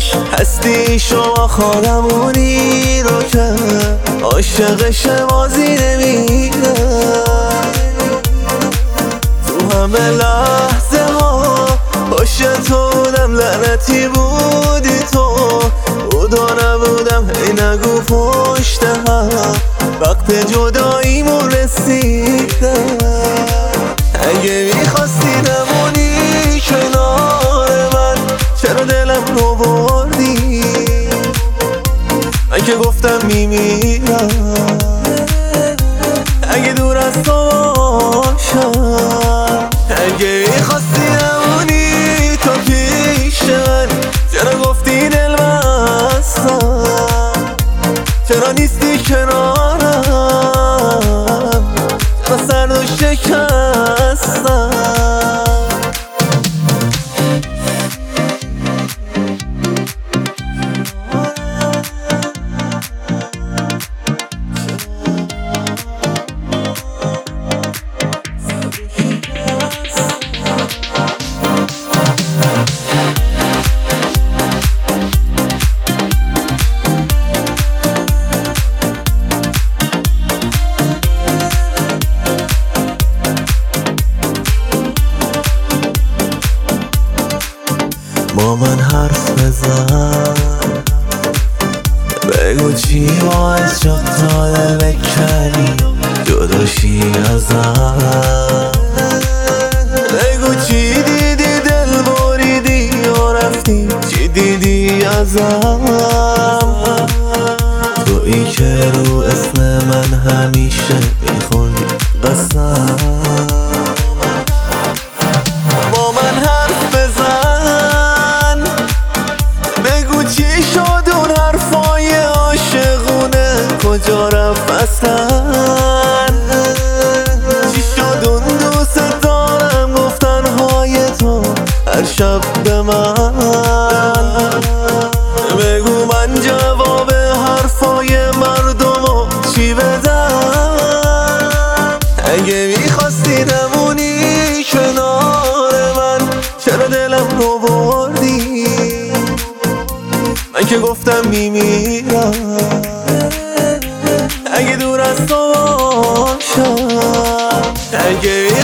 هستی شما خانمونی رو که عاشقش بازی نمیره. تو همه لحظه ها پشت تو بودم، لعنتی بودی تو، بودا نبودم، هی نگو پشت هم وقت جداییمون رسیده. اگه میخواستی نمونی کنار من، چرا دلم رو بردی؟ من که گفتم میمیرم اگه دور از تو باشم. اگه میخواستی نمونی تو پیش من، چرا گفتی دل بستم؟ چرا نیستی کنارم؟ چرا سرد و شکستم؟ با من حرف بزن، بگو چی باعث شد تا بکنی جداشی ازم. بگو چی دیدی دل بریدی و رفتی، چی دیدی ازم؟ تویی که رو اسم من همیشه میخوندی قسم. با من حرف بزن، بگو چی شد اون حرفای عاشقونه کجا رفت اصلا؟ چی شد اون دوست دارم گفتن های تو هر شب به من؟ بگو من جواب حرفای مردمو چی بدم؟ اگه میخواستی نمونی کنار من، چرا دلم رو بردی؟ من که گفتم میمیرم اگه دور از تو باشم. اگه